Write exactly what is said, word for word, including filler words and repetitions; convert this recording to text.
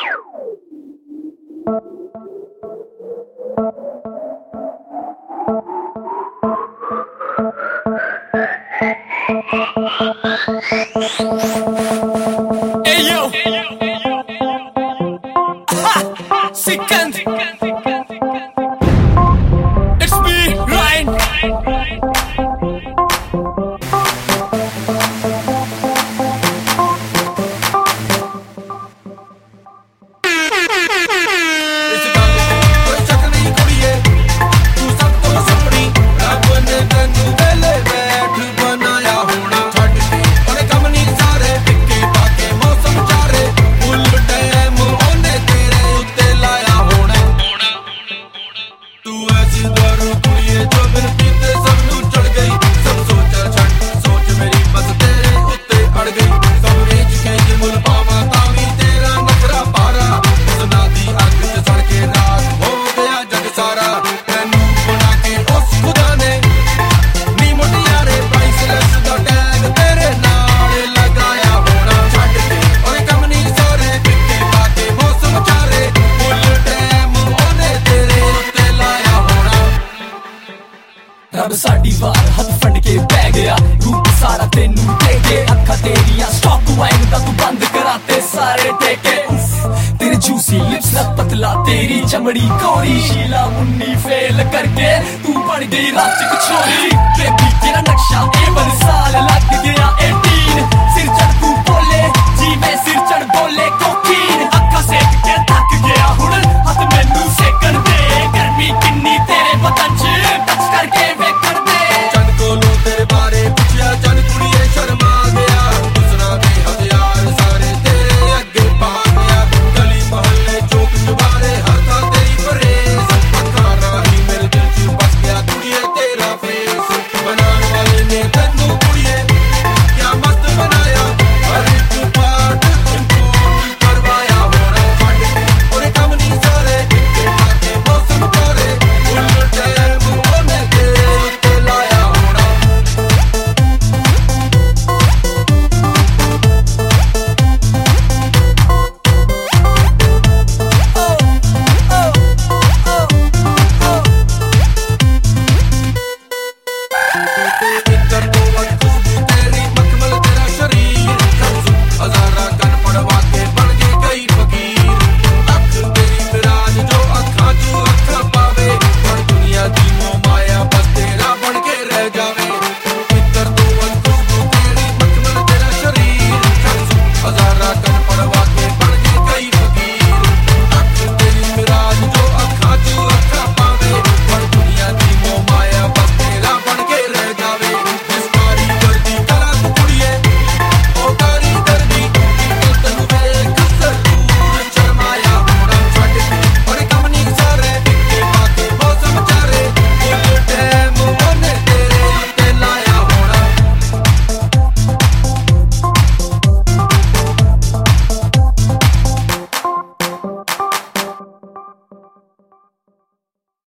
Hey yo, ha, second. It's me, Ryan. रब साडी वार हथ fund के बह गया रूप सारा तेनू दे के अखा तेरिया स्टॉक वाइन दा तू बंद कराते सारे टेके तेरे जूसी लिप्स रख पतला तेरी चमड़ी कोरी शीला मुन्नी फेल करके तू बन गई रात की छोरी बेबी तेरा नक्शा ए वन साल लग गया अठारह सिर चढ़ तू बोले जी मैं सिर चढ़ बोले